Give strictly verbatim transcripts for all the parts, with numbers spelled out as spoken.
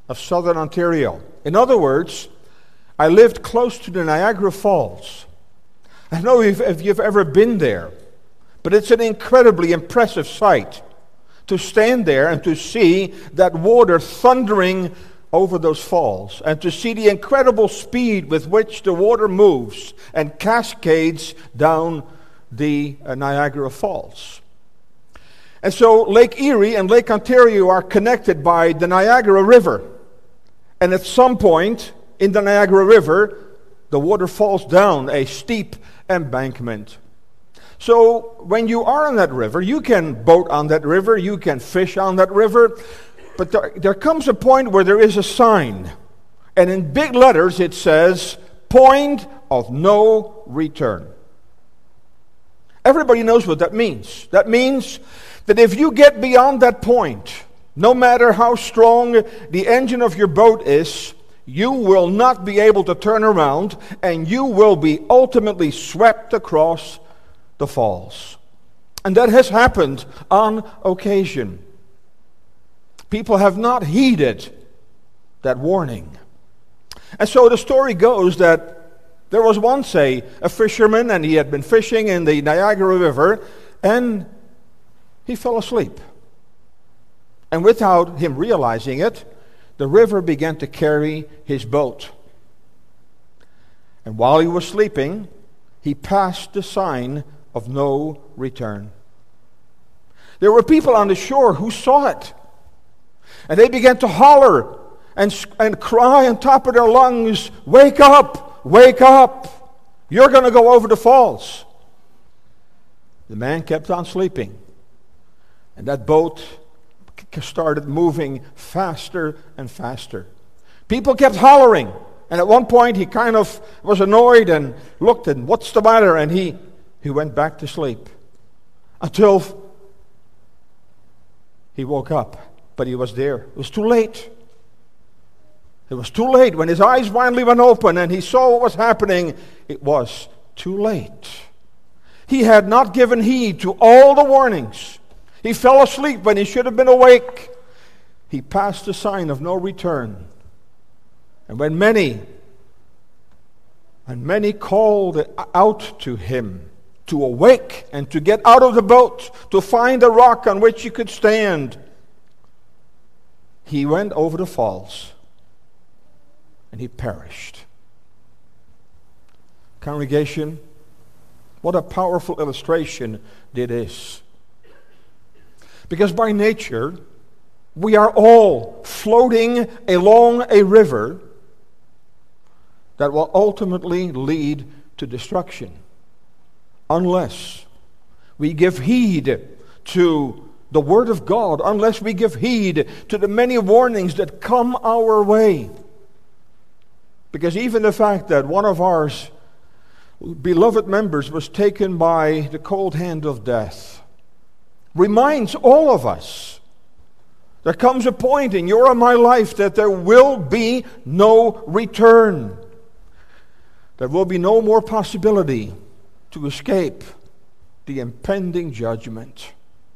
of southern Ontario. In other words, I lived close to the Niagara Falls. I don't know if, if you've ever been there, but it's an incredibly impressive sight to stand there and to see that water thundering over those falls, and to see the incredible speed with which the water moves and cascades down the uh, Niagara Falls. And so Lake Erie and Lake Ontario are connected by the Niagara River. And at some point in the Niagara River, the water falls down a steep embankment. So when you are on that river, you can boat on that river, you can fish on that river, but there, there comes a point where there is a sign. And in big letters it says, "Point of no return." Everybody knows what that means. That means that if you get beyond that point, no matter how strong the engine of your boat is, you will not be able to turn around, and you will be ultimately swept across the falls. And that has happened on occasion. People have not heeded that warning. And so the story goes that there was once a, a fisherman, and he had been fishing in the Niagara River, and he fell asleep. And without him realizing it, the river began to carry his boat. And while he was sleeping, he passed the sign of no return. There were people on the shore who saw it. And they began to holler and, and cry on top of their lungs, "Wake up! Wake up! You're going to go over the falls." The man kept on sleeping. And that boat started moving faster and faster. People kept hollering. And at one point he kind of was annoyed and looked and, "What's the matter?" And he, he went back to sleep. Until he woke up. But he was there. It was too late. It was too late. When his eyes finally went open and he saw what was happening, it was too late. He had not given heed to all the warnings. He fell asleep when he should have been awake. He passed the sign of no return. And when many, and many called out to him to awake and to get out of the boat, to find a rock on which he could stand, he went over the falls and he perished. Congregation, what a powerful illustration it is. Because by nature, we are all floating along a river that will ultimately lead to destruction, unless we give heed to the Word of God, unless we give heed to the many warnings that come our way. Because even the fact that one of our beloved members was taken by the cold hand of death reminds all of us there comes a point in your and my life that there will be no return. There will be no more possibility to escape the impending judgment.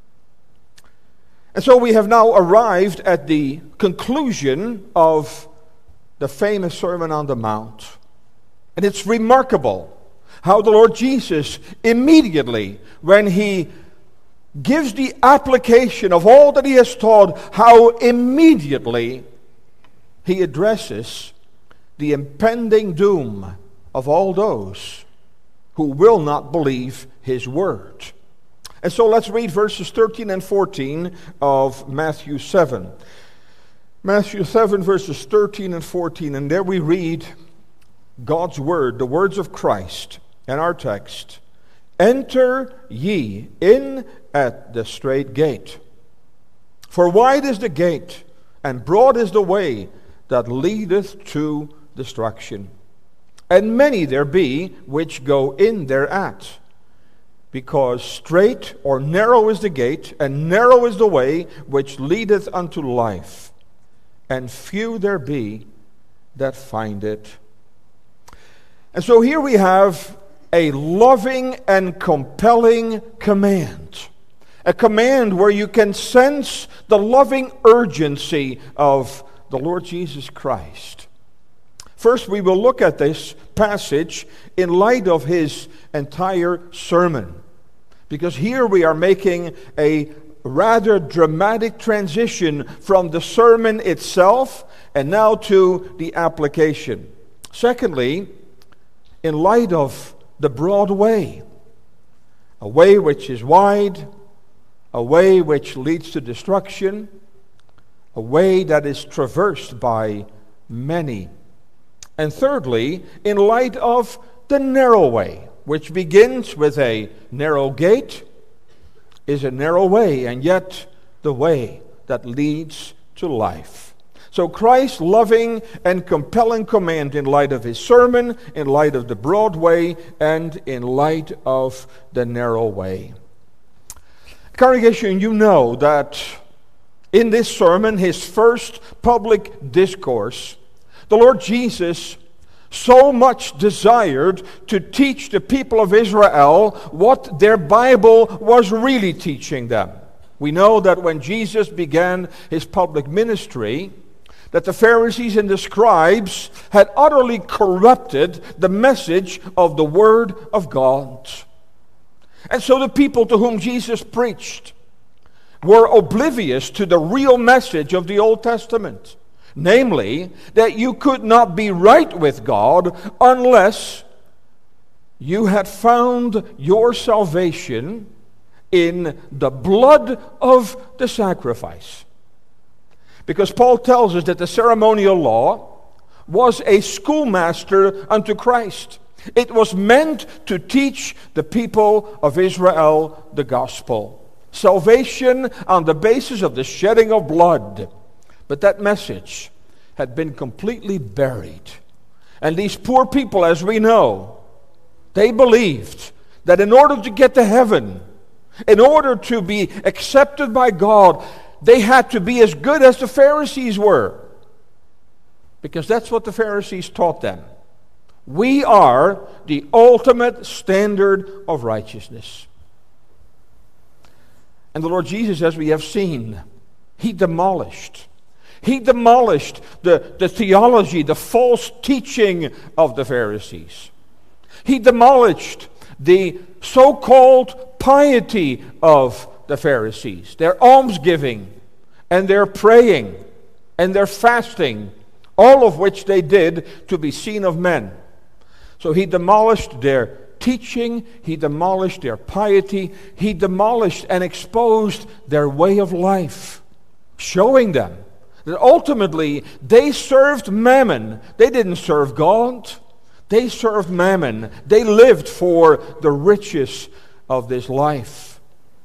And so we have now arrived at the conclusion of the famous Sermon on the Mount. And it's remarkable how the Lord Jesus immediately, when he gives the application of all that he has taught, how immediately he addresses the impending doom of all those who will not believe his word. And so let's read verses thirteen and fourteen of Matthew seven. Matthew seven, verses thirteen and fourteen, and there we read God's word, the words of Christ, and our text. "Enter ye in at the strait gate. For wide is the gate, and broad is the way that leadeth to destruction. And many there be which go in thereat. Because strait or narrow is the gate, and narrow is the way which leadeth unto life. And few there be that find it." And so here we have a loving and compelling command. A command where you can sense the loving urgency of the Lord Jesus Christ. First, we will look at this passage in light of his entire sermon, because here we are making a rather dramatic transition from the sermon itself and now to the application. Secondly, in light of the broad way, a way which is wide, a way which leads to destruction, a way that is traversed by many. And thirdly, in light of the narrow way, which begins with a narrow gate, is a narrow way, and yet the way that leads to life. So Christ's loving and compelling command in light of his sermon, in light of the broad way, and in light of the narrow way. Congregation, you know that in this sermon, his first public discourse, the Lord Jesus so much desired to teach the people of Israel what their Bible was really teaching them. We know that when Jesus began his public ministry, that the Pharisees and the scribes had utterly corrupted the message of the Word of God. And so the people to whom Jesus preached were oblivious to the real message of the Old Testament. Namely, that you could not be right with God unless you had found your salvation in the blood of the sacrifice. Because Paul tells us that the ceremonial law was a schoolmaster unto Christ. It was meant to teach the people of Israel the gospel. Salvation on the basis of the shedding of blood. But that message had been completely buried. And these poor people, as we know, they believed that in order to get to heaven, in order to be accepted by God, they had to be as good as the Pharisees were. Because that's what the Pharisees taught them. We are the ultimate standard of righteousness. And the Lord Jesus, as we have seen, he demolished He demolished the, the theology, the false teaching of the Pharisees. He demolished the so-called piety of the Pharisees, their almsgiving and their praying and their fasting, all of which they did to be seen of men. So he demolished their teaching, he demolished their piety, he demolished and exposed their way of life, showing them that ultimately they served mammon. They didn't serve God. They served mammon. They lived for the riches of this life.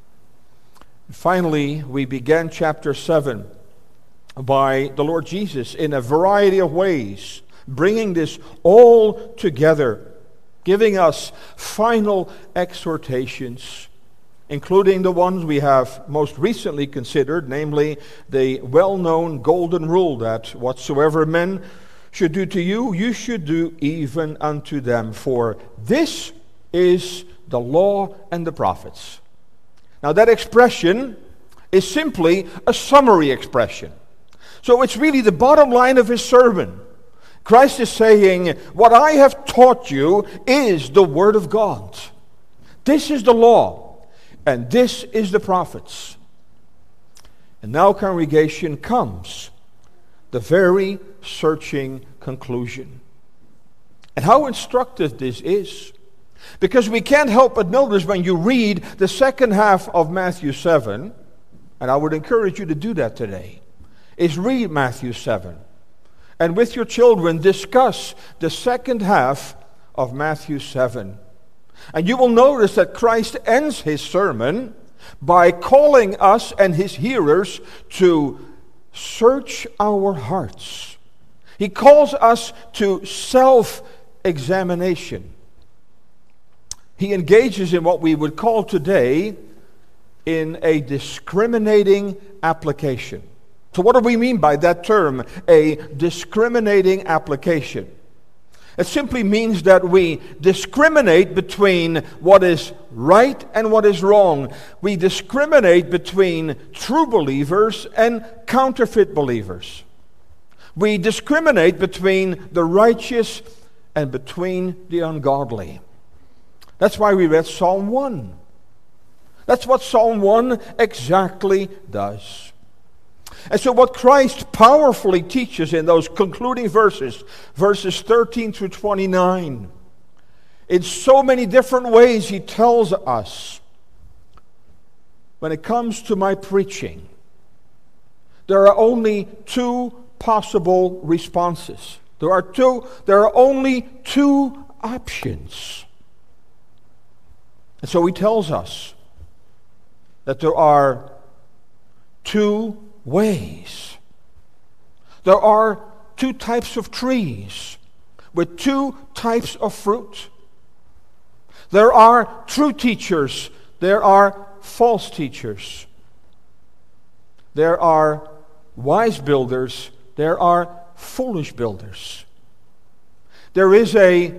Finally, we began chapter seven by the Lord Jesus in a variety of ways, bringing this all together, giving us final exhortations, including the ones we have most recently considered, namely the well-known golden rule that whatsoever men should do to you, you should do even unto them, for this is the law and the prophets. Now that expression is simply a summary expression. So it's really the bottom line of his sermon. Christ is saying, what I have taught you is the Word of God. This is the law. And this is the prophets. And now, congregation, comes the very searching conclusion. And how instructive this is. Because we can't help but notice when you read the second half of Matthew seven, and I would encourage you to do that today, is read Matthew seven. And with your children, discuss the second half of Matthew seven. And you will notice that Christ ends his sermon by calling us and his hearers to search our hearts. He calls us to self-examination. He engages in what we would call today in a discriminating application. So what do we mean by that term, a discriminating application? It simply means that we discriminate between what is right and what is wrong. We discriminate between true believers and counterfeit believers. We discriminate between the righteous and between the ungodly. That's why we read Psalm one. That's what Psalm one exactly does. And so what Christ powerfully teaches in those concluding verses, verses thirteen through twenty-nine, in so many different ways he tells us, when it comes to my preaching, there are only two possible responses. There are two, there are only two options. And so he tells us that there are two ways. There are two types of trees with two types of fruit. There are true teachers. There are false teachers. There are wise builders. There are foolish builders. There is a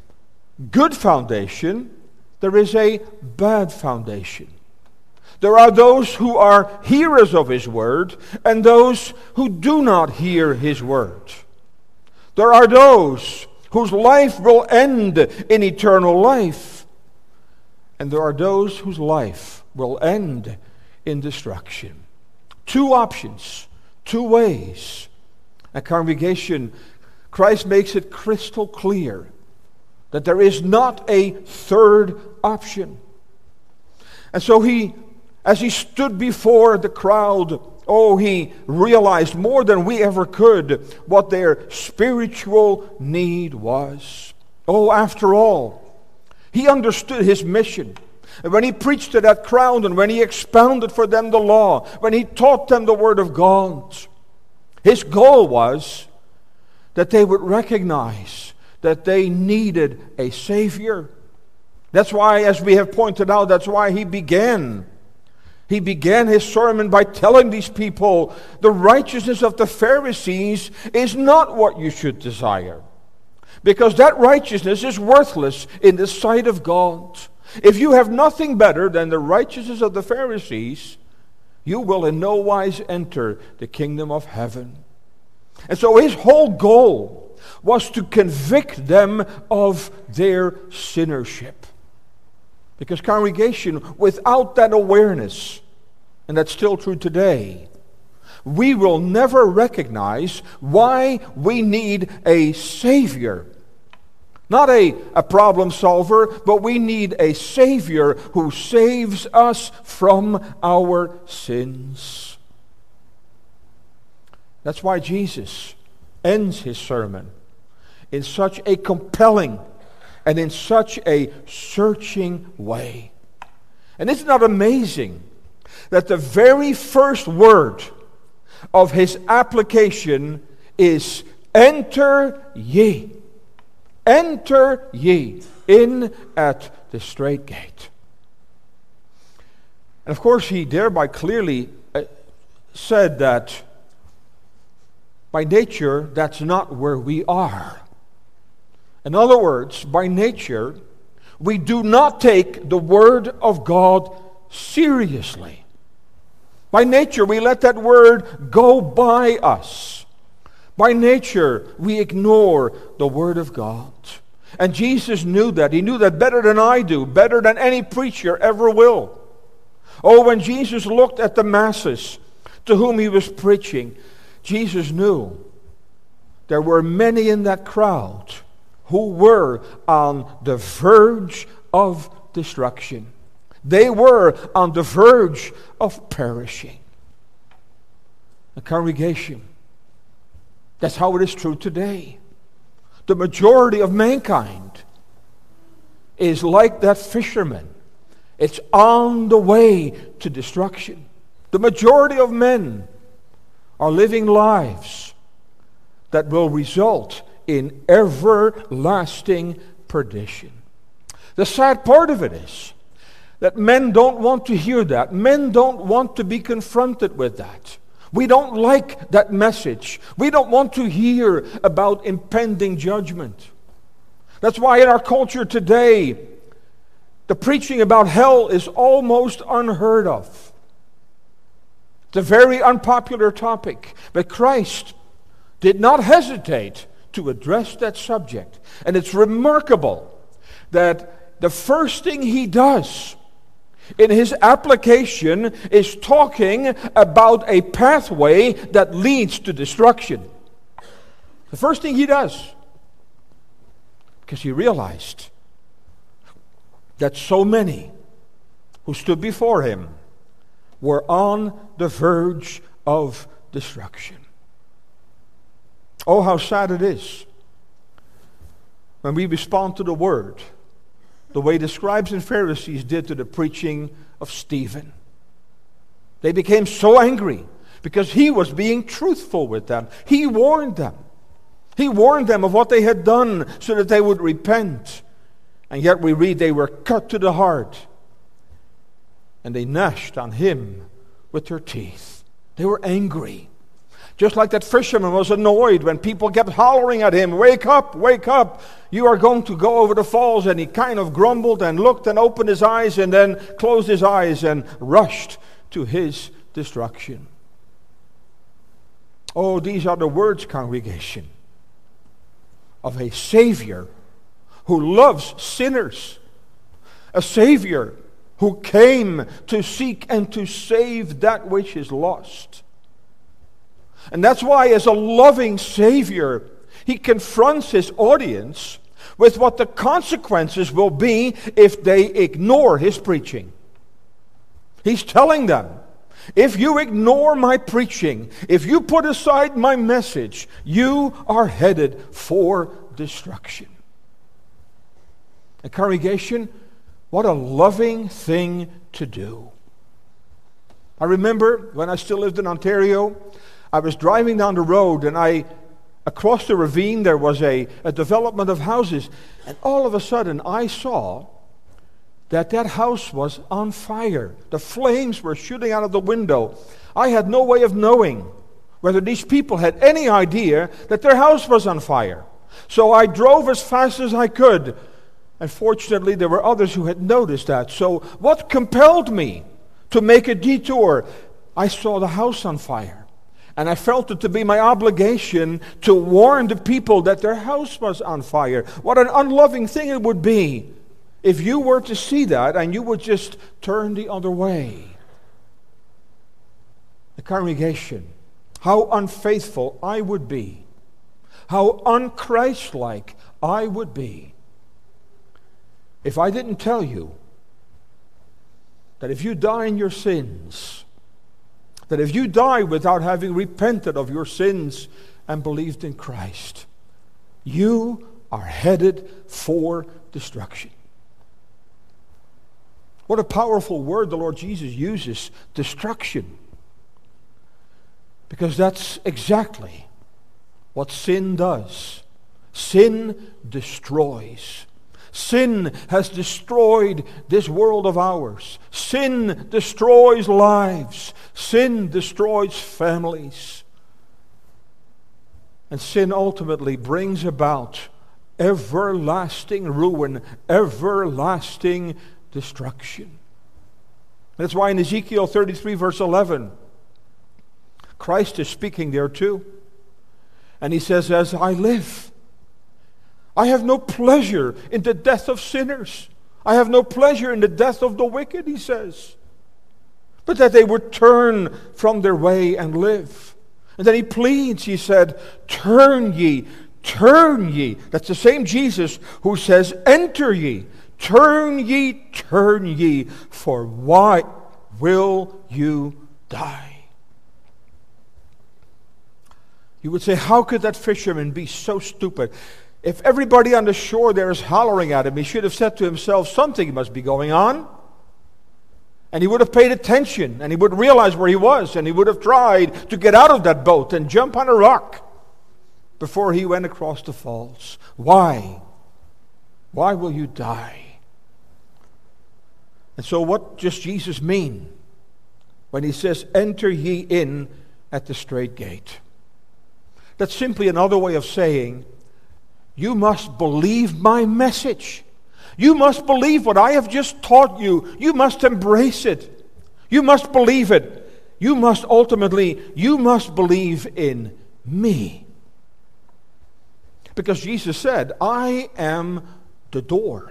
good foundation. There is a bad foundation. There are those who are hearers of his word and those who do not hear his word. There are those whose life will end in eternal life. And there are those whose life will end in destruction. Two options, two ways. A congregation, Christ makes it crystal clear that there is not a third option. And so he, as he stood before the crowd, oh, he realized more than we ever could what their spiritual need was. Oh, after all, he understood his mission. And when he preached to that crowd and when he expounded for them the law, when he taught them the word of God, his goal was that they would recognize that they needed a Savior. That's why, as we have pointed out, that's why he began. He began his sermon by telling these people, the righteousness of the Pharisees is not what you should desire. Because that righteousness is worthless in the sight of God. If you have nothing better than the righteousness of the Pharisees, you will in no wise enter the kingdom of heaven. And so his whole goal was to convict them of their sinnership. Because congregation, without that awareness, and that's still true today, we will never recognize why we need a Savior. Not a, a problem solver, but we need a Savior who saves us from our sins. That's why Jesus ends his sermon in such a compelling and in such a searching way. And isn't that amazing that the very first word of his application is, enter ye. Enter ye in at the strait gate. And of course he thereby clearly said that by nature that's not where we are. In other words, by nature, we do not take the Word of God seriously. By nature, we let that Word go by us. By nature, we ignore the Word of God. And Jesus knew that. He knew that better than I do, better than any preacher ever will. Oh, when Jesus looked at the masses to whom he was preaching, Jesus knew there were many in that crowd who were on the verge of destruction. They were on the verge of perishing. The congregation, that's how it is true today. The majority of mankind is like that fisherman. It's on the way to destruction. The majority of men are living lives that will result in everlasting perdition. The sad part of it is that men don't want to hear that. Men don't want to be confronted with that. We don't like that message. We don't want to hear about impending judgment. That's why in our culture today, the preaching about hell is almost unheard of. It's a very unpopular topic. But Christ did not hesitate to address that subject. And it's remarkable that the first thing he does in his application is talking about a pathway that leads to destruction. The first thing he does, because he realized that so many who stood before him were on the verge of destruction. Oh, how sad it is when we respond to the word the way the scribes and Pharisees did to the preaching of Stephen. They became so angry because he was being truthful with them. He warned them. He warned them of what they had done so that they would repent. And yet we read they were cut to the heart. And they gnashed on him with their teeth. They were angry. Just like that fisherman was annoyed when people kept hollering at him, "Wake up, wake up, you are going to go over the falls." And he kind of grumbled and looked and opened his eyes and then closed his eyes and rushed to his destruction. Oh, these are the words, congregation, of a Savior who loves sinners. A Savior who came to seek and to save that which is lost. And that's why, as a loving Savior, he confronts his audience with what the consequences will be if they ignore his preaching. He's telling them, if you ignore my preaching, if you put aside my message, you are headed for destruction. And congregation, what a loving thing to do. I remember when I still lived in Ontario, I was driving down the road and I, across the ravine there was a, a development of houses. And all of a sudden I saw that that house was on fire. The flames were shooting out of the window. I had no way of knowing whether these people had any idea that their house was on fire. So I drove as fast as I could. And fortunately there were others who had noticed that. So what compelled me to make a detour? I saw the house on fire. And I felt it to be my obligation to warn the people that their house was on fire. What an unloving thing it would be if you were to see that and you would just turn the other way. The congregation, how unfaithful I would be, how un-Christ-like I would be if I didn't tell you that if you die in your sins, that if you die without having repented of your sins and believed in Christ, you are headed for destruction. What a powerful word the Lord Jesus uses, destruction. Because that's exactly what sin does. Sin destroys. Sin has destroyed this world of ours. Sin destroys lives. Sin destroys families. And sin ultimately brings about everlasting ruin, everlasting destruction. That's why in Ezekiel thirty-three verse eleven, Christ is speaking there too. And he says, "As I live, I have no pleasure in the death of sinners. I have no pleasure in the death of the wicked," he says. But that they would turn from their way and live. And then he pleads, he said, "Turn ye, turn ye." That's the same Jesus who says, "Enter ye, turn ye, turn ye, for why will you die?" You would say, how could that fisherman be so stupid? If everybody on the shore there is hollering at him, he should have said to himself, something must be going on. And he would have paid attention, and he would realize where he was, and he would have tried to get out of that boat and jump on a rock before he went across the falls. Why? Why will you die? And so what does Jesus mean when he says, "Enter ye in at the strait gate"? That's simply another way of saying, you must believe my message. You must believe what I have just taught you. You must embrace it. You must believe it. You must ultimately, you must believe in me. Because Jesus said, I am the door.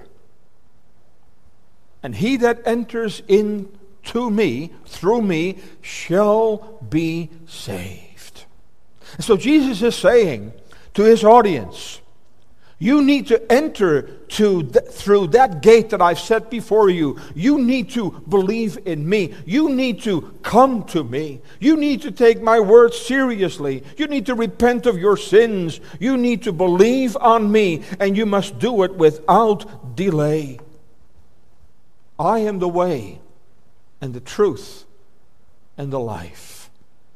And he that enters into me, through me, shall be saved. And so Jesus is saying to his audience, you need to enter to th- through that gate that I've set before you. You need to believe in me. You need to come to me. You need to take my word seriously. You need to repent of your sins. You need to believe on me, and you must do it without delay. I am the way and the truth and the life.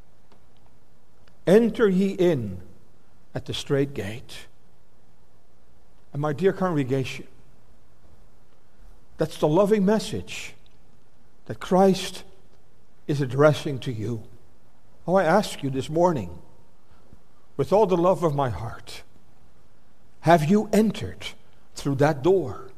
Enter ye in at the strait gate. And my dear congregation, that's the loving message that Christ is addressing to you. Oh, I ask you this morning, with all the love of my heart, have you entered through that door?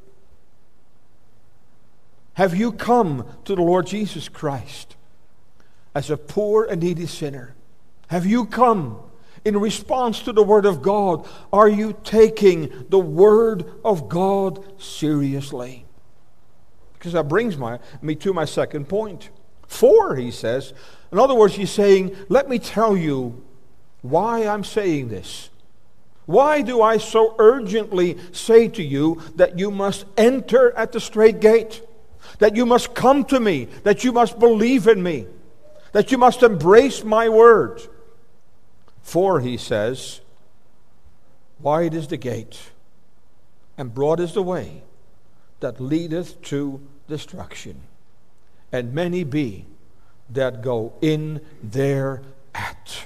Have you come to the Lord Jesus Christ as a poor and needy sinner? Have you come in response to the Word of God? Are you taking the Word of God seriously? Because that brings my, me to my second point. For, he says, in other words, he's saying, let me tell you why I'm saying this. Why do I so urgently say to you that you must enter at the strait gate? That you must come to me, that you must believe in me, that you must embrace my word. For, he says, wide is the gate, and broad is the way that leadeth to destruction, and many be that go in thereat.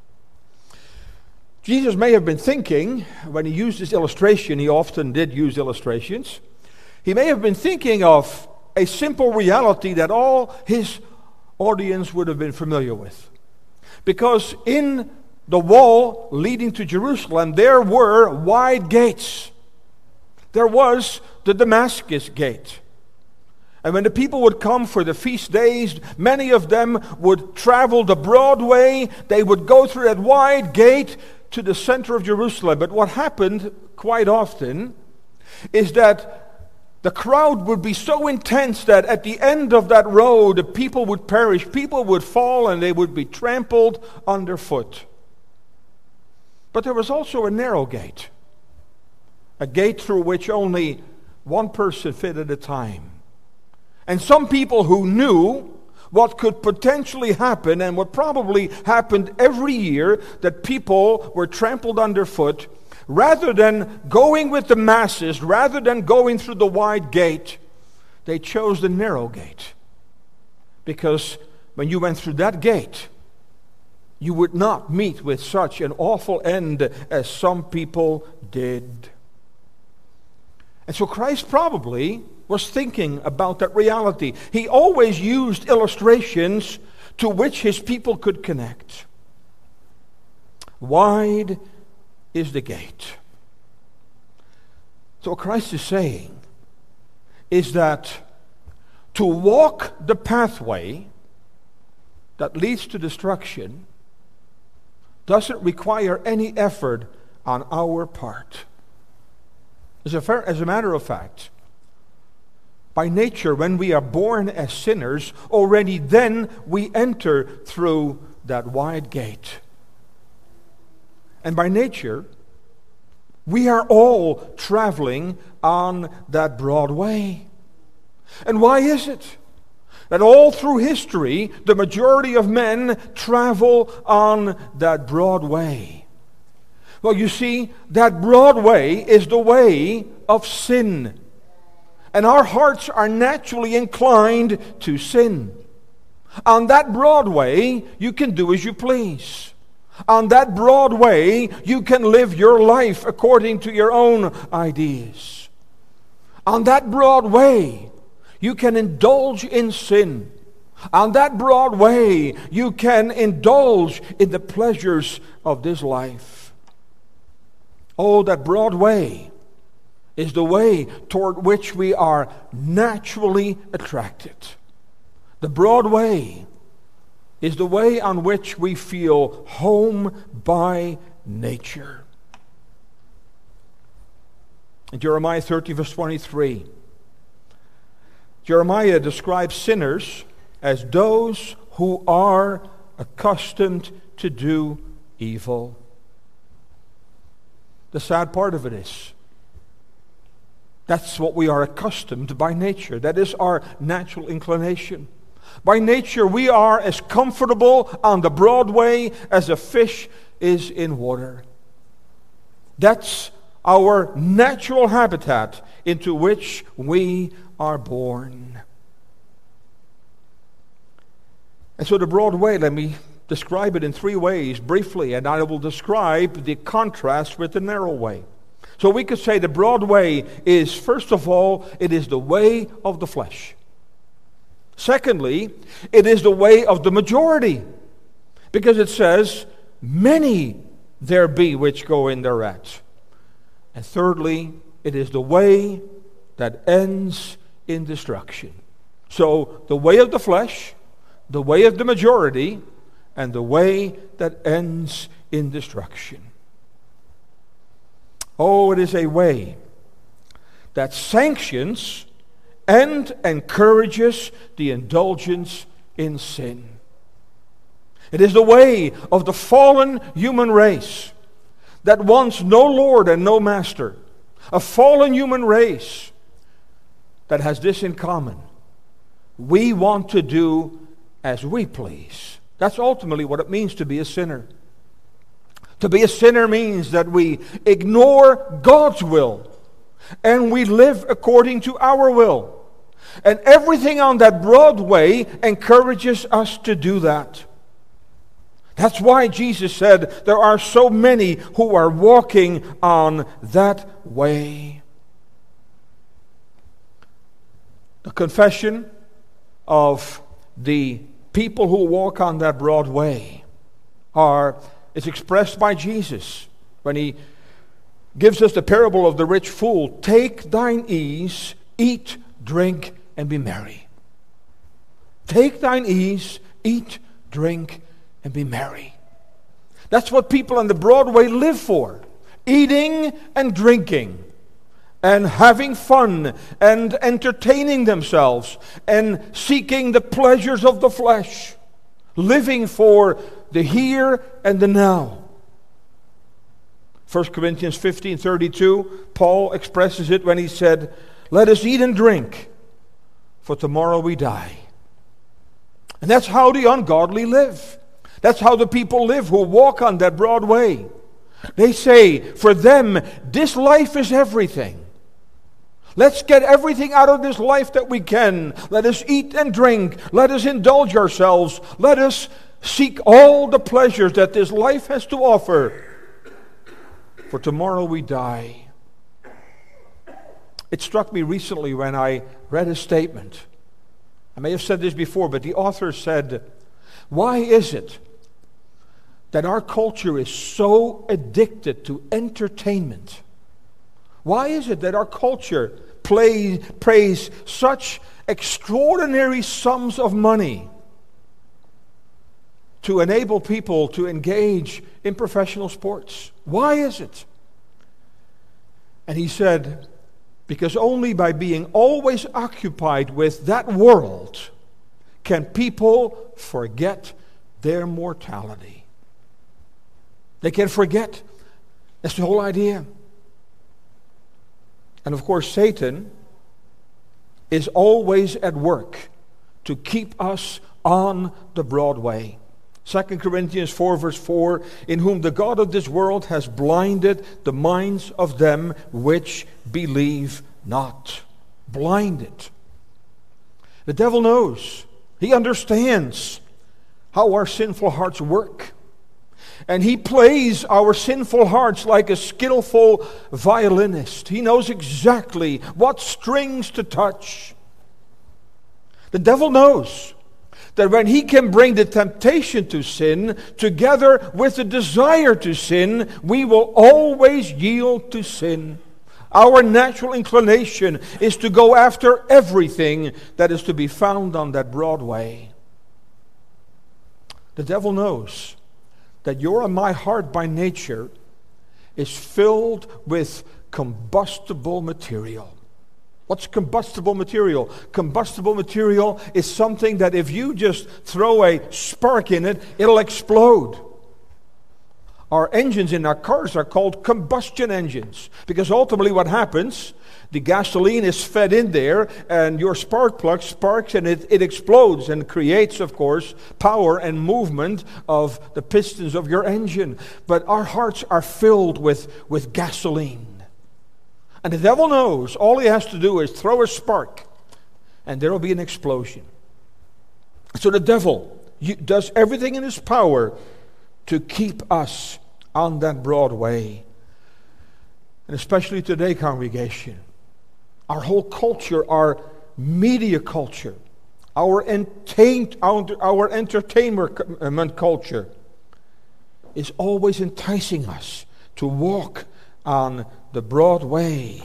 Jesus may have been thinking, when he used this illustration, he often did use illustrations, he may have been thinking of a simple reality that all his audience would have been familiar with. Because in the wall leading to Jerusalem, there were wide gates. There was the Damascus gate. And when the people would come for the feast days, many of them would travel the broad way. They would go through that wide gate to the center of Jerusalem. But what happened quite often is that the crowd would be so intense that at the end of that road, the people would perish. People would fall and they would be trampled underfoot. But there was also a narrow gate. A gate through which only one person fit at a time. And some people who knew what could potentially happen, and what probably happened every year, that people were trampled underfoot, rather than going with the masses, rather than going through the wide gate, they chose the narrow gate. Because when you went through that gate, you would not meet with such an awful end as some people did. And so Christ probably was thinking about that reality. He always used illustrations to which his people could connect. Wide is the gate. So what Christ is saying is that to walk the pathway that leads to destruction doesn't require any effort on our part. As a, fair, as a matter of fact, by nature, when we are born as sinners, already then we enter through that wide gate. And by nature, we are all traveling on that broad way. And why is it that all through history, the majority of men travel on that broad way? Well, you see, that broad way is the way of sin. And our hearts are naturally inclined to sin. On that broad way, you can do as you please. On that broad way, you can live your life according to your own ideas. On that broad way, you can indulge in sin. On that broad way, you can indulge in the pleasures of this life. Oh, that broad way is the way toward which we are naturally attracted. The broad way is the way on which we feel home by nature. In Jeremiah thirty, verse twenty-three, Jeremiah describes sinners as those who are accustomed to do evil. The sad part of it is, that's what we are accustomed by nature. That is our natural inclination. By nature, we are as comfortable on the broad way as a fish is in water. That's our natural habitat into which we are born. And so the broad way, let me describe it in three ways briefly, and I will describe the contrast with the narrow way. So we could say the broad way is, first of all, it is the way of the flesh. Secondly, it is the way of the majority, because it says, many there be which go in thereat. And thirdly, it is the way that ends in destruction. So the way of the flesh, the way of the majority, and the way that ends in destruction. Oh, it is a way that sanctions and encourages the indulgence in sin. It is the way of the fallen human race that wants no Lord and no master. A fallen human race that has this in common. We want to do as we please. That's ultimately what it means to be a sinner. To be a sinner means that we ignore God's will and we live according to our will. And everything on that broad way encourages us to do that. That's why Jesus said there are so many who are walking on that way. The confession of the people who walk on that broad way are is expressed by Jesus when he gives us the parable of the rich fool. Take thine ease, eat, drink, and be merry. Take thine ease, eat, drink, and be merry. That's what people on the Broadway live for. Eating and drinking and having fun and entertaining themselves and seeking the pleasures of the flesh. Living for the here and the now. First Corinthians fifteen thirty-two, Paul expresses it when he said, let us eat and drink, for tomorrow we die. And that's how the ungodly live. That's how the people live who walk on that broad way. They say, for them, this life is everything. Let's get everything out of this life that we can. Let us eat and drink. Let us indulge ourselves. Let us seek all the pleasures that this life has to offer. For tomorrow we die. It struck me recently when I read a statement. I may have said this before, but the author said, why is it that our culture is so addicted to entertainment? Why is it that our culture play, pays such extraordinary sums of money to enable people to engage in professional sports? Why is it? And he said, because only by being always occupied with that world can people forget their mortality. They can forget. That's the whole idea. And of course, Satan is always at work to keep us on the broad way. Second Corinthians four verse four, in whom the God of this world has blinded the minds of them which believe not. Blinded. The devil knows. He understands how our sinful hearts work. And he plays our sinful hearts like a skillful violinist. He knows exactly what strings to touch. The devil knows that when he can bring the temptation to sin together with the desire to sin, we will always yield to sin. Our natural inclination is to go after everything that is to be found on that broad way. The devil knows that your and my heart by nature is filled with combustible material. What's combustible material? Combustible material is something that if you just throw a spark in it, it'll explode. Our engines in our cars are called combustion engines, because ultimately what happens, the gasoline is fed in there and your spark plug sparks and it, it explodes and creates, of course, power and movement of the pistons of your engine. But our hearts are filled with, with gasoline. And the devil knows all he has to do is throw a spark and there will be an explosion. So the devil does everything in his power to keep us on that broad way. And especially today, congregation, our whole culture, our media culture, our, entertain, our entertainment culture is always enticing us to walk on the broad way.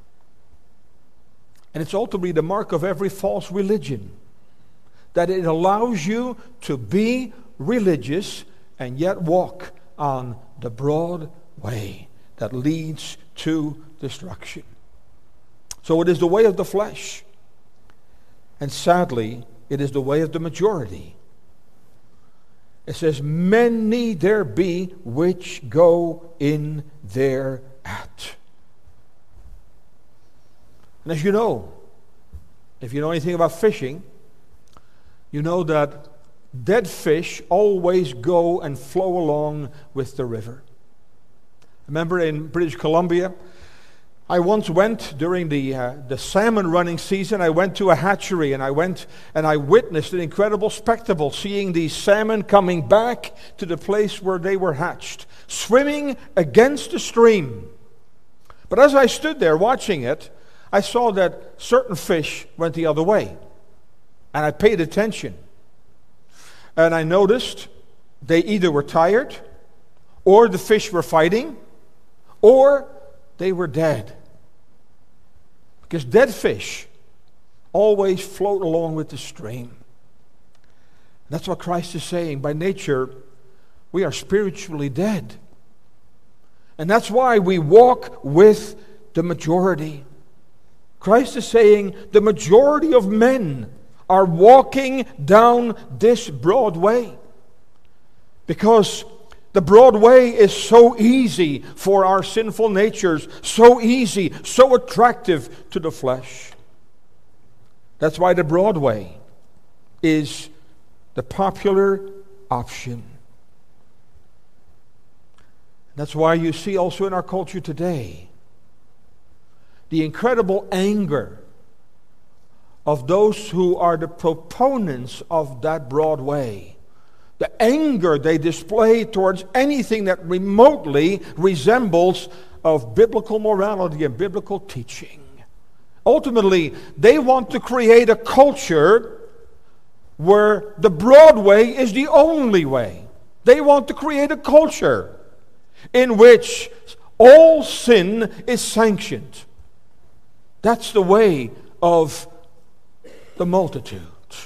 And it's ultimately the mark of every false religion, that it allows you to be religious and yet walk on the broad way that leads to destruction. So it is the way of the flesh. And sadly, it is the way of the majority. It says, many there be which go in thereat. And as you know, if you know anything about fishing, you know that dead fish always go and flow along with the river. Remember in British Columbia, I once went during the uh, the salmon running season. I went to a hatchery and I went and I witnessed an incredible spectacle, seeing these salmon coming back to the place where they were hatched, swimming against the stream. But as I stood there watching it, I saw that certain fish went the other way, and I paid attention. And I noticed they either were tired, or the fish were fighting, or they were dead. Because dead fish always float along with the stream. That's what Christ is saying. By nature, we are spiritually dead. And that's why we walk with the majority. Christ is saying the majority of men are walking down this broad way. Because the broad way is so easy for our sinful natures, so easy, so attractive to the flesh. That's why the broad way is the popular option. That's why you see also in our culture today the incredible anger of those who are the proponents of that broad way. The anger they display towards anything that remotely resembles of biblical morality and biblical teaching. Ultimately, they want to create a culture where the broad way is the only way. They want to create a culture in which all sin is sanctioned. That's the way of the multitude.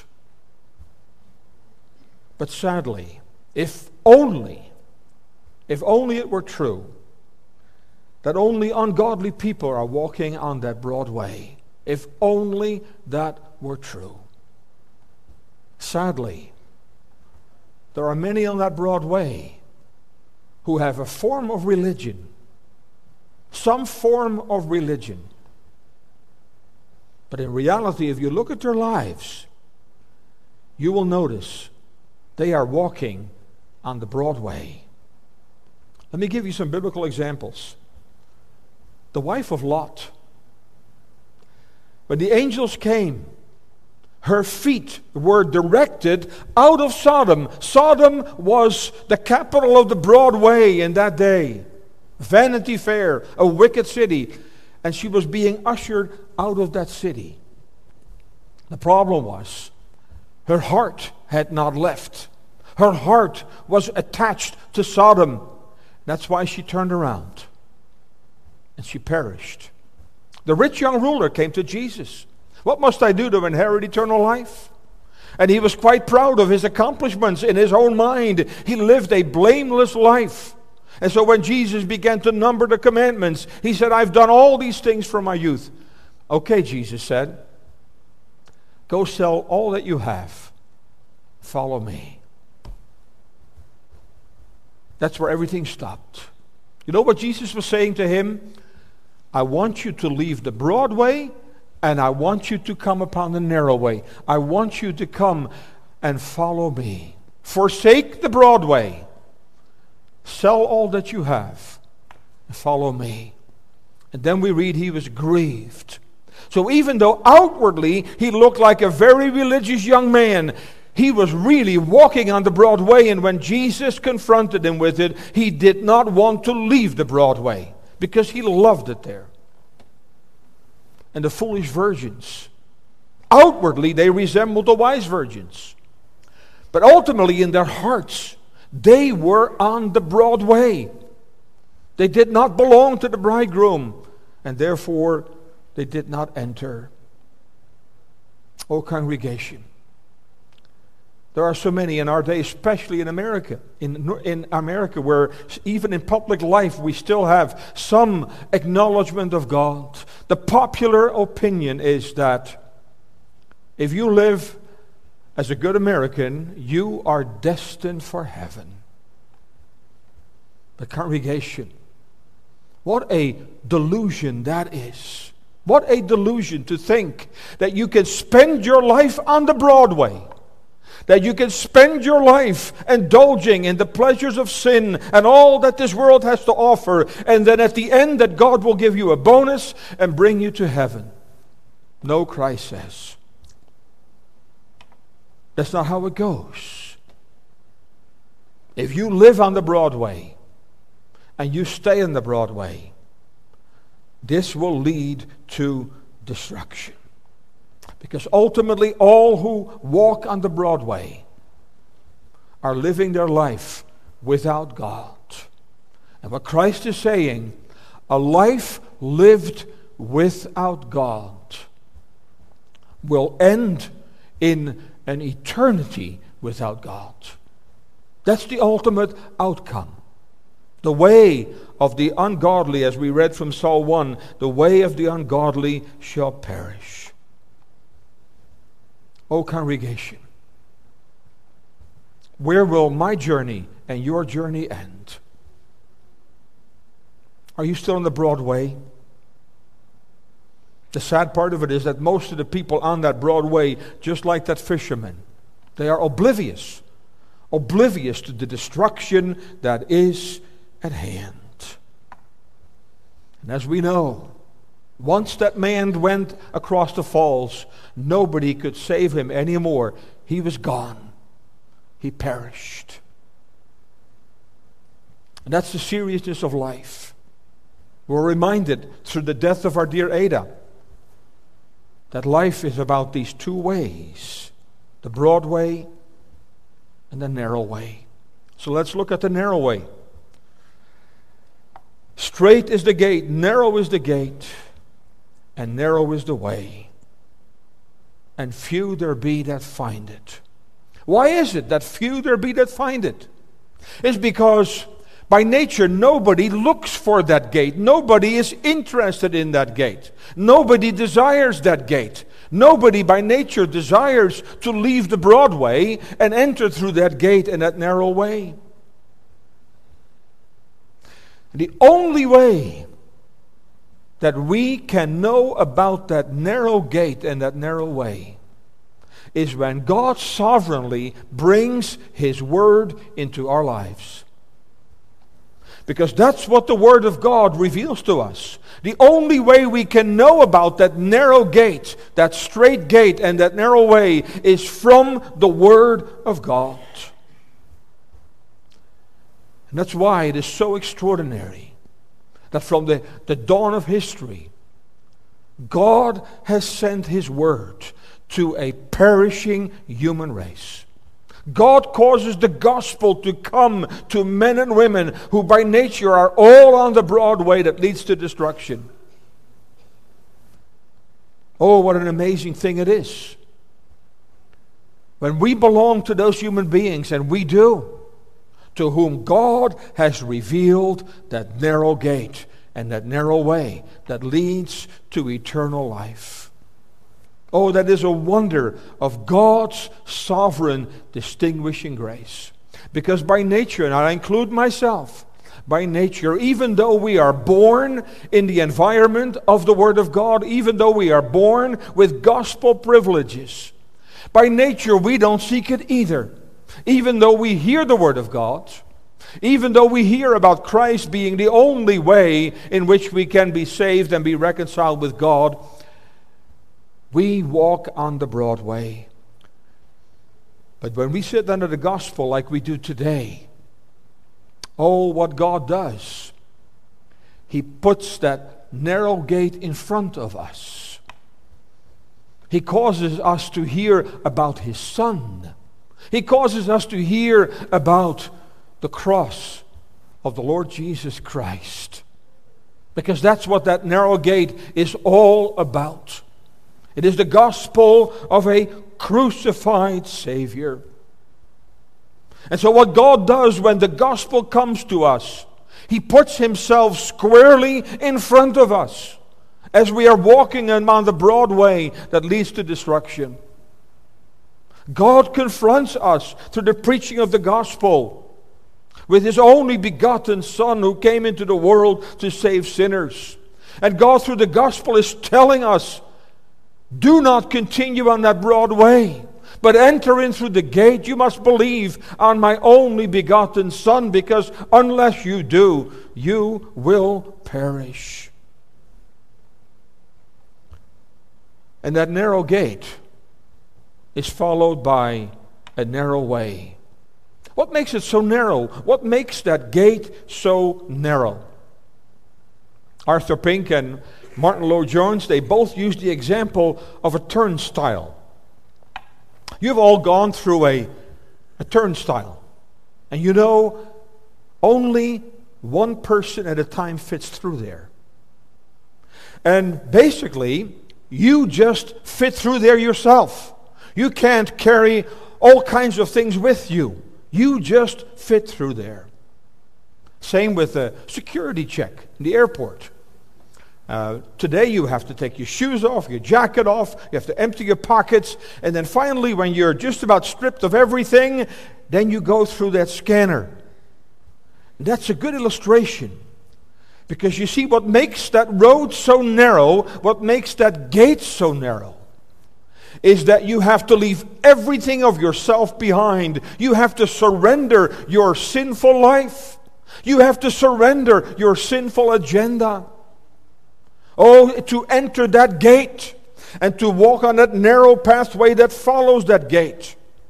But sadly, if only, if only it were true that only ungodly people are walking on that broad way, if only that were true. Sadly, there are many on that broad way who have a form of religion, some form of religion. But in reality, if you look at their lives, you will notice they are walking on the broad way. Let me give you some biblical examples. The wife of Lot. When the angels came, her feet were directed out of Sodom. Sodom was the capital of the broad way in that day. Vanity Fair, a wicked city. And she was being ushered out of that city. The problem was, her heart had not left. Her heart was attached to Sodom. That's why she turned around. And she perished. The rich young ruler came to Jesus. What must I do to inherit eternal life? And he was quite proud of his accomplishments in his own mind. He lived a blameless life. And so when Jesus began to number the commandments, he said, I've done all these things from my youth. Okay, Jesus said, go sell all that you have. Follow me. That's where everything stopped. You know what Jesus was saying to him? I want you to leave the broad way, and I want you to come upon the narrow way. I want you to come and follow me. Forsake the broad way. Sell all that you have and follow me. And then we read he was grieved. So even though outwardly he looked like a very religious young man, he was really walking on the broad way. And when Jesus confronted him with it, he did not want to leave the broad way because he loved it there. And the foolish virgins, outwardly they resembled the wise virgins. But ultimately in their hearts, they were on the broad way. They did not belong to the bridegroom, and therefore they did not enter. Oh, congregation, there are so many in our day, especially in America, in, in America, where even in public life we still have some acknowledgement of God. The popular opinion is that if you live as a good American, you are destined for heaven. The congregation, what a delusion that is. What a delusion to think that you can spend your life on the Broadway, that you can spend your life indulging in the pleasures of sin and all that this world has to offer, and then at the end that God will give you a bonus and bring you to heaven. No, Christ says. That's not how it goes. If you live on the Broadway and you stay on the Broadway, this will lead to destruction. Because ultimately all who walk on the Broadway are living their life without God. And what Christ is saying, a life lived without God will end in an eternity without God. That's the ultimate outcome. The way of the ungodly, as we read from Psalm one, the way of the ungodly shall perish. O congregation, where will my journey and your journey end? Are you still on the broad way? The sad part of it is that most of the people on that broad way, just like that fisherman, they are oblivious, oblivious to the destruction that is at hand. And as we know, once that man went across the falls, nobody could save him anymore. He was gone. He perished. And that's the seriousness of life. We're reminded through the death of our dear Ada that life is about these two ways, the broad way and the narrow way. So let's look at the narrow way. Straight is the gate, narrow is the gate, and narrow is the way, and few there be that find it. Why is it that few there be that find it? It's because by nature, nobody looks for that gate. Nobody is interested in that gate. Nobody desires that gate. Nobody by nature desires to leave the broad way and enter through that gate and that narrow way. The only way that we can know about that narrow gate and that narrow way is when God sovereignly brings His Word into our lives. Because that's what the Word of God reveals to us. The only way we can know about that narrow gate, that straight gate and that narrow way is from the Word of God. And that's why it is so extraordinary that from the, the dawn of history, God has sent His Word to a perishing human race. God causes the gospel to come to men and women who by nature are all on the broad way that leads to destruction. Oh, what an amazing thing it is. When we belong to those human beings, and we do, to whom God has revealed that narrow gate and that narrow way that leads to eternal life. Oh, that is a wonder of God's sovereign distinguishing grace. Because by nature, and I include myself, by nature, even though we are born in the environment of the Word of God, even though we are born with gospel privileges, by nature we don't seek it either. Even though we hear the Word of God, even though we hear about Christ being the only way in which we can be saved and be reconciled with God, we walk on the broad way. But when we sit under the gospel like we do today, oh, what God does, He puts that narrow gate in front of us. He causes us to hear about His Son. He causes us to hear about the cross of the Lord Jesus Christ. Because that's what that narrow gate is all about. It is the gospel of a crucified Savior. And so what God does when the gospel comes to us, He puts Himself squarely in front of us as we are walking on the broad way that leads to destruction. God confronts us through the preaching of the gospel with His only begotten Son who came into the world to save sinners. And God through the gospel is telling us, do not continue on that broad way, but enter in through the gate. You must believe on my only begotten Son, because unless you do, you will perish. And that narrow gate is followed by a narrow way. What makes it so narrow? What makes that gate so narrow? Arthur Pink and Martin Lloyd-Jones, they both use the example of a turnstile. You've all gone through a, a turnstile. And you know, only one person at a time fits through there. And basically, you just fit through there yourself. You can't carry all kinds of things with you. You just fit through there. Same with a security check in the airport. Uh, today you have to take your shoes off, your jacket off, you have to empty your pockets, and then finally when you're just about stripped of everything, then you go through that scanner. And that's a good illustration, because you see what makes that road so narrow, what makes that gate so narrow, is that you have to leave everything of yourself behind. You have to surrender your sinful life. You have to surrender your sinful agenda. Oh, to enter that gate and to walk on that narrow pathway that follows that gate,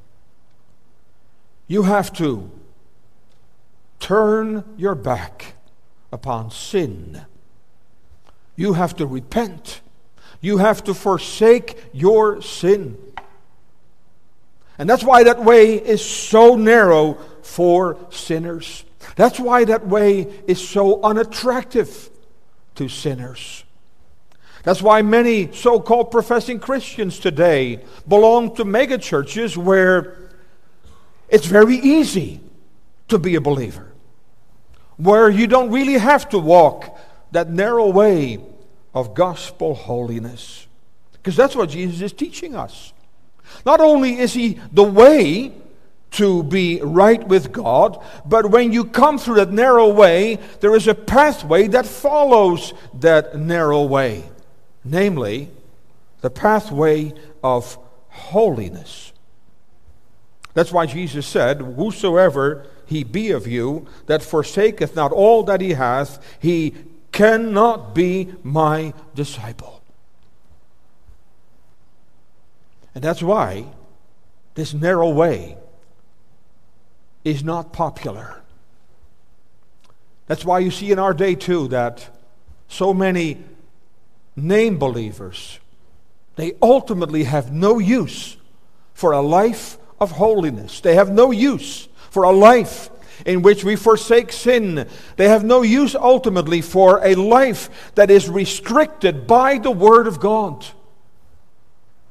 you have to turn your back upon sin. You have to repent. You have to forsake your sin. And that's why that way is so narrow for sinners. That's why that way is so unattractive to sinners. That's why many so-called professing Christians today belong to megachurches where it's very easy to be a believer, where you don't really have to walk that narrow way of gospel holiness. Because that's what Jesus is teaching us. Not only is He the way to be right with God, but when you come through that narrow way, there is a pathway that follows that narrow way. Namely, the pathway of holiness. That's why Jesus said, whosoever he be of you that forsaketh not all that he hath, he cannot be my disciple. And that's why this narrow way is not popular. That's why you see in our day too that so many name believers, they ultimately have no use for a life of holiness. They have no use for a life in which we forsake sin. They have no use ultimately for a life that is restricted by the Word of God.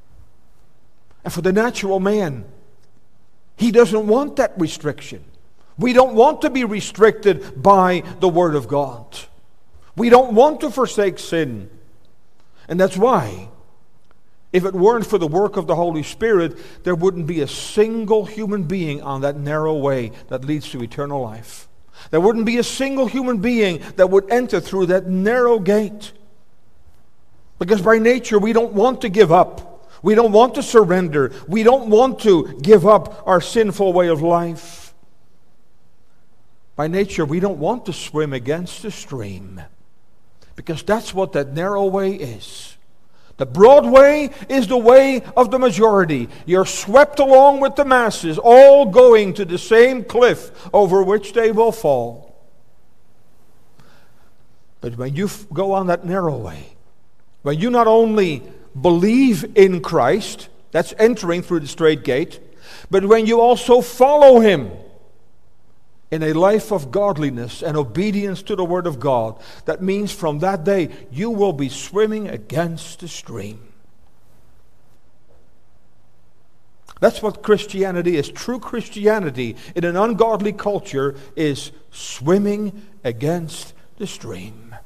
And for the natural man, he doesn't want that restriction. We don't want to be restricted by the Word of God. We don't want to forsake sin. And that's why, if it weren't for the work of the Holy Spirit, there wouldn't be a single human being on that narrow way that leads to eternal life. There wouldn't be a single human being that would enter through that narrow gate. Because by nature, we don't want to give up. We don't want to surrender. We don't want to give up our sinful way of life. By nature, we don't want to swim against the stream, because that's what that narrow way is. The broad way is the way of the majority. You're swept along with the masses, all going to the same cliff over which they will fall. But when you f- go on that narrow way, when you not only believe in Christ, that's entering through the straight gate, but when you also follow Him in a life of godliness and obedience to the Word of God, that means from that day you will be swimming against the stream. That's what Christianity is. True Christianity in an ungodly culture is swimming against the stream.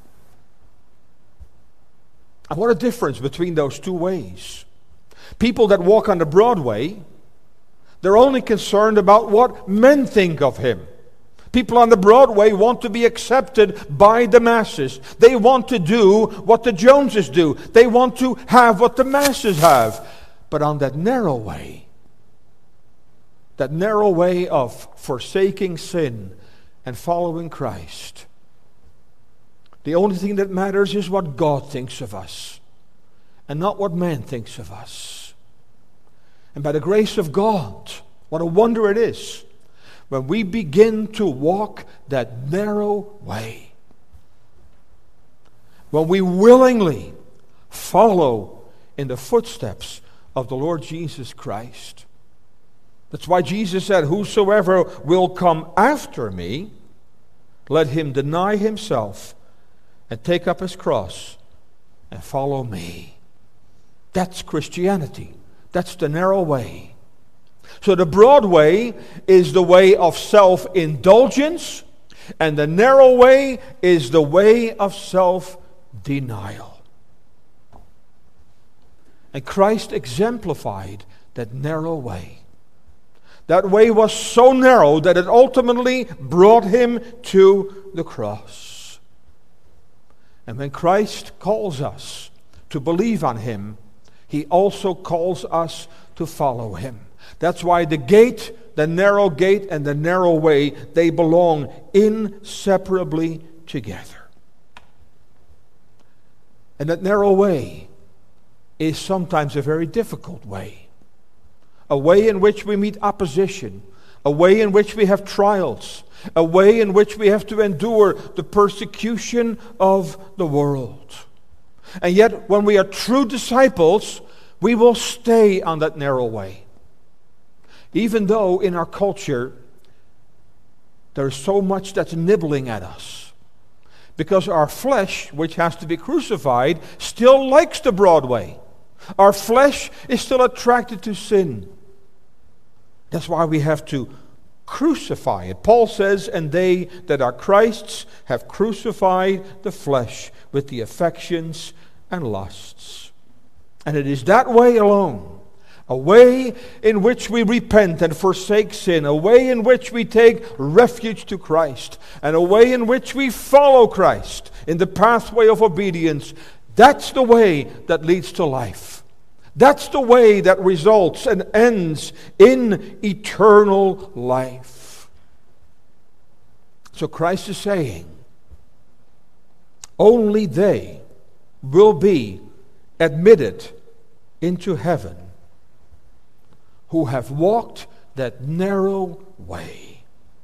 And what a difference between those two ways. People that walk on the broad way, they're only concerned about what men think of him. People on the broad way want to be accepted by the masses. They want to do what the Joneses do. They want to have what the masses have. But on that narrow way, that narrow way of forsaking sin and following Christ, the only thing that matters is what God thinks of us, and not what man thinks of us. And by the grace of God, what a wonder it is when we begin to walk that narrow way, when we willingly follow in the footsteps of the Lord Jesus Christ. That's why Jesus said, "Whosoever will come after me, let him deny himself and take up his cross and follow me." That's Christianity. That's the narrow way. So the broad way is the way of self-indulgence, and the narrow way is the way of self-denial. And Christ exemplified that narrow way. That way was so narrow that it ultimately brought him to the cross. And when Christ calls us to believe on him, he also calls us to follow him. That's why the gate, the narrow gate and the narrow way, they belong inseparably together. And that narrow way is sometimes a very difficult way. A way in which we meet opposition. A way in which we have trials. A way in which we have to endure the persecution of the world. And yet, when we are true disciples, we will stay on that narrow way. Even though in our culture, there's so much that's nibbling at us. Because our flesh, which has to be crucified, still likes the broad way. Our flesh is still attracted to sin. That's why we have to crucify it. Paul says, "And they that are Christ's have crucified the flesh with the affections and lusts." And it is that way alone, a way in which we repent and forsake sin, a way in which we take refuge to Christ, and a way in which we follow Christ in the pathway of obedience. That's the way that leads to life. That's the way that results and ends in eternal life. So Christ is saying, only they will be admitted into heaven who have walked that narrow way.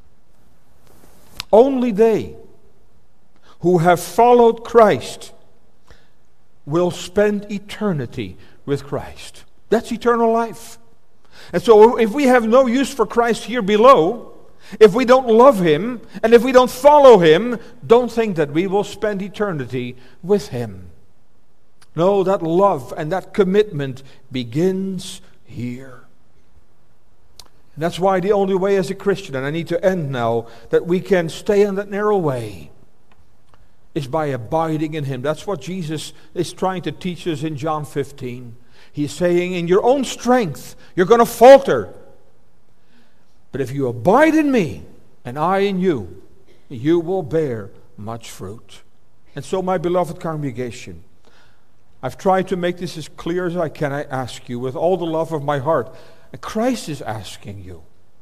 Only they who have followed Christ will spend eternity with Christ. That's eternal life. And so if we have no use for Christ here below, if we don't love him, and if we don't follow him, don't think that we will spend eternity with him. No, that love and that commitment begins here. And that's why the only way as a Christian, and I need to end now, that we can stay on that narrow way is by abiding in Him. That's what Jesus is trying to teach us in John fifteen. He's saying, in your own strength, you're going to falter. But if you abide in me, and I in you, you will bear much fruit. And so, my beloved congregation, I've tried to make this as clear as I can. I ask you, with all the love of my heart, and Christ is asking you,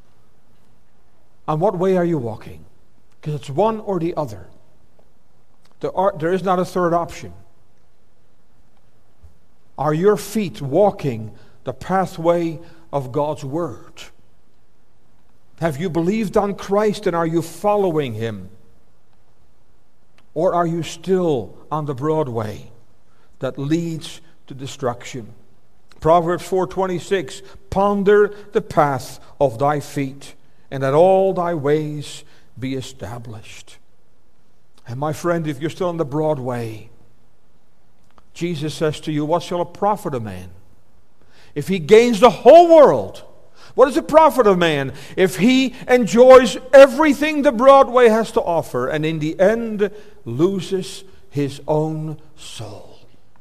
on what way are you walking? Because it's one or the other. There, are, there is not a third option. Are your feet walking the pathway of God's Word? Have you believed on Christ and are you following Him? Or are you still on the broad way that leads to destruction? Proverbs four twenty-six, ponder the path of thy feet, and that all thy ways be established. And my friend, if you're still on the broad way, Jesus says to you, what shall it profit a man if he gains the whole world? What is the profit of man if he enjoys everything the broad way has to offer and in the end loses his own soul?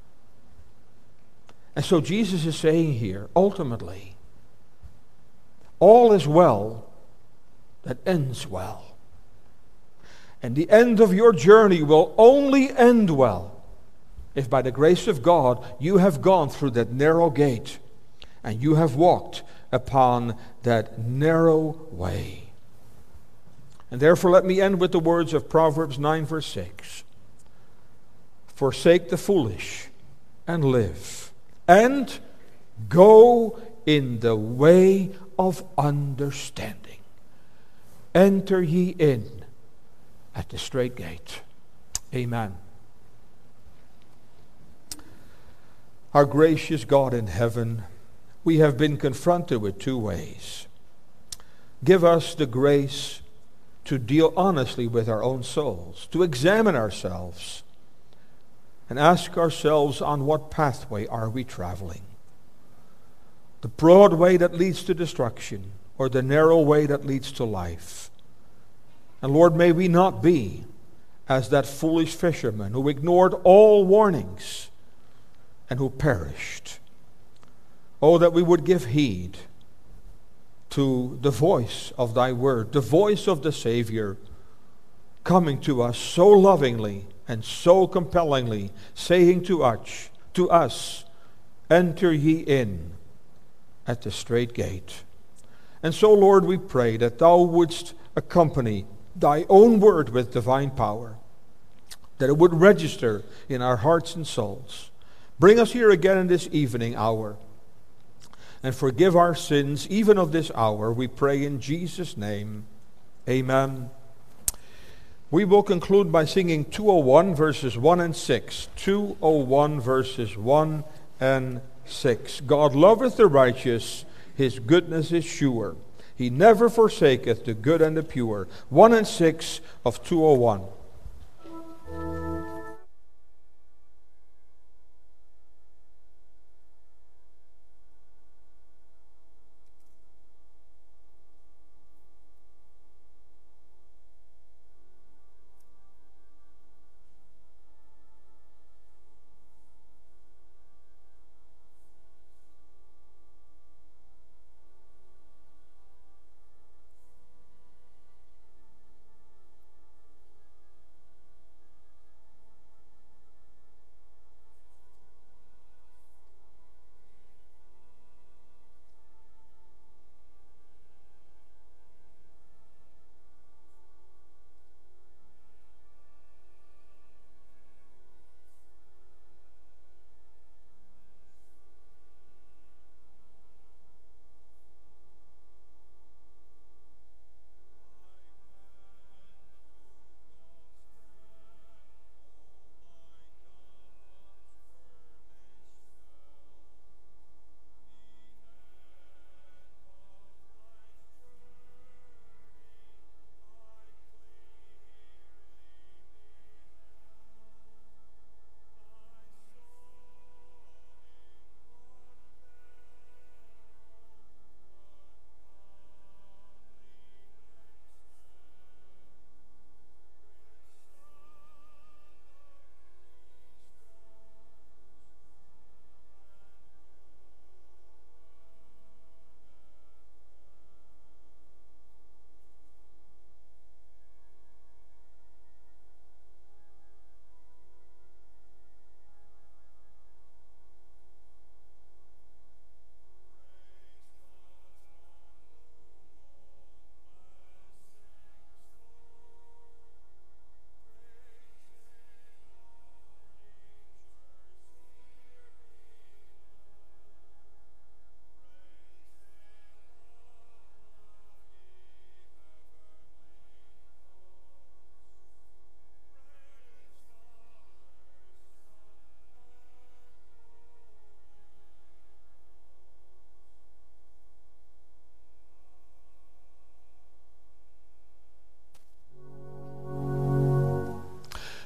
And so Jesus is saying here, ultimately, all is well that ends well. And the end of your journey will only end well if by the grace of God you have gone through that narrow gate and you have walked upon that narrow way. And therefore let me end with the words of Proverbs nine verse six. Forsake the foolish and live, and go in the way of understanding. Enter ye in at the straight gate. Amen. Our gracious God in heaven, we have been confronted with two ways. Give us the grace to deal honestly with our own souls, to examine ourselves, and ask ourselves, on what pathway are we traveling? The broad way that leads to destruction, or the narrow way that leads to life? And Lord, may we not be as that foolish fisherman who ignored all warnings and who perished. Oh, that we would give heed to the voice of thy word, the voice of the Savior coming to us so lovingly and so compellingly, saying to us, to us, enter ye in at the straight gate. And so, Lord, we pray that thou wouldst accompany thy own word with divine power, that it would register in our hearts and souls. Bring us here again in this evening hour, and forgive our sins even of this hour, we pray in Jesus' name. Amen. We will conclude by singing two oh one verses one and six. two oh one verses one and six. God loveth the righteous, his goodness is sure. He never forsaketh the good and the pure. one and six of two oh one.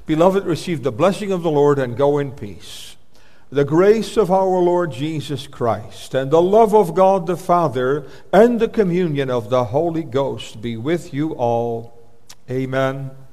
Beloved, receive the blessing of the Lord and go in peace. The grace of our Lord Jesus Christ and the love of God the Father and the communion of the Holy Ghost be with you all. Amen.